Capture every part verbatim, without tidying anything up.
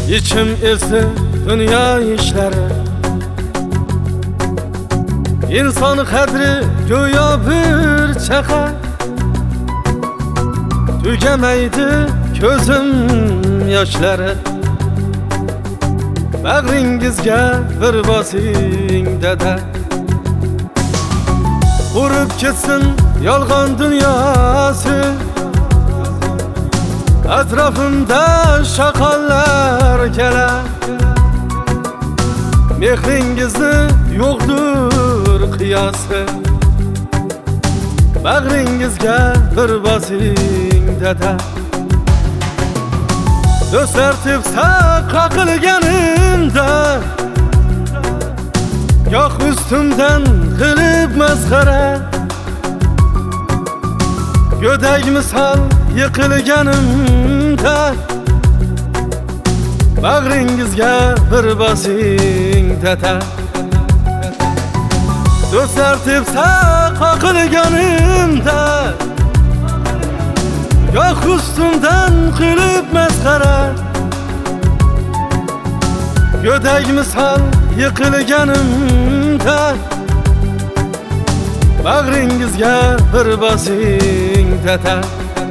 İçim esi dünya işleri, İnsan kadri göya bir çaka. Tügemeydi közüm yaşları, Bağringizge bir basing dede. Vurup gitsin yalgan dünyası, Etrafımda şakallar gele. Mehringizni yoktur kıyası, Bağringizge bir basing dede. Dösertipse kakılganimda, Yok üstümden kılıp mezgara. Gödek misal yıkılganimda, Bağringizge bir basing dede. Dösertipse kakılganimda, Yok üstümden kılıp mezgara. Gödek misal yıkılganimda, Bağringizge bir basing dede.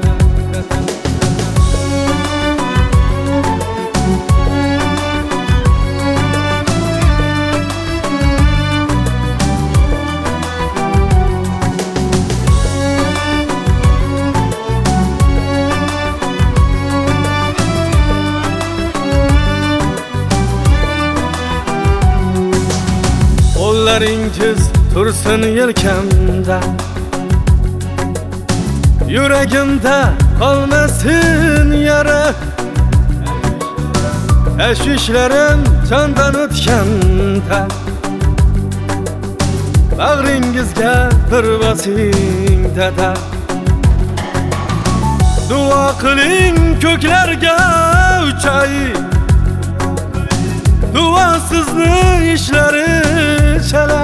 Qo'llaringiz tursin yelkamda, Yuragimda qolmasin yara. Tashvishlarim jondan o'tganda, Bağringizge bir basing dede. Duo qiling ko'klarga uchay, Duosizni ishlari chala.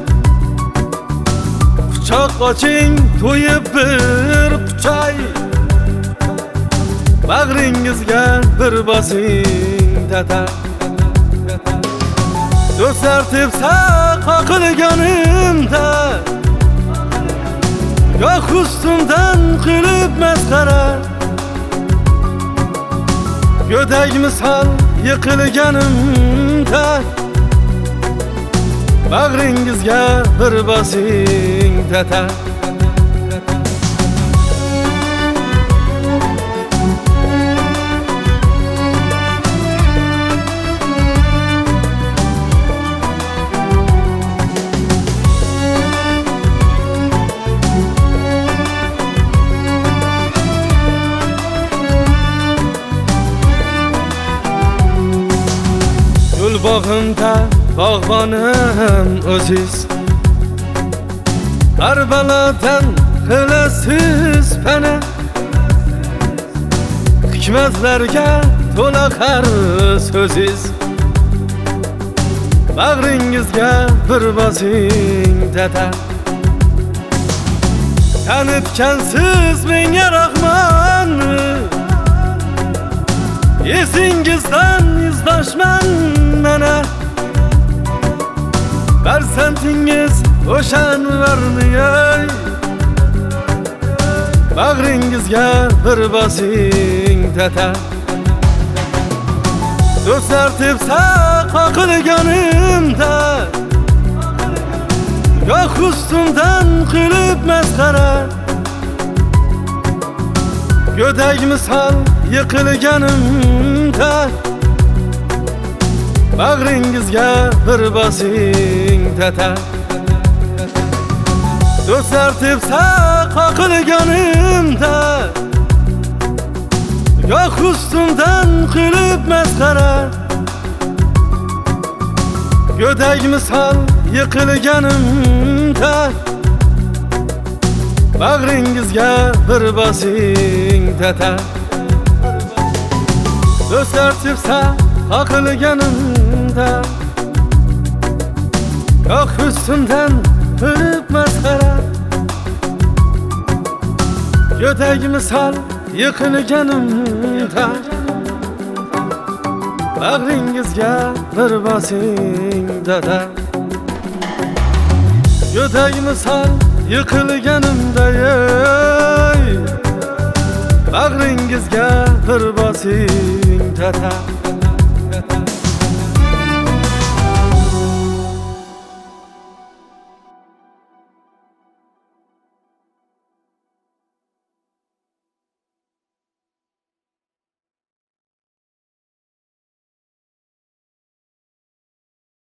Quchoq oching to'yib bir quchay, Bağringizge bir basing dede. Dösertipse kakılganimda, Yok üstümden kılıp mezgara. Gödek misal yıkılganimda, Bağringizge bir basing dede. Gül bağımda bağbanım o'ziz, Har baladan qilasiz pana. Hikmatlarga to'la har so'ziz, Bağringizge bir basing dede. Tanitgansiz menga rahmonni, Esingizdan izdoshman mana. Farzandingiz o'shanlarni ey, Bağringizge bir basing dede. Dösertipse kakılganimda, Yok üstümden kılıp mezgara. Gödek misal yıkılganimda, Bağringizge bir basing dede. Dösertipse kakılganimda, Yok üstümden kılıp mezgara. Gödek misal yıkılganimda, Bağringizge bir basing dede. Dösertipse kakılganimda, Yok üstümden kılıp mezgara. Gödek misal yıkılganimda, bag'ringizga bir bosing dada. Go'dagim sal yiqilganimda ey, bag'ringizga bir bosing dada.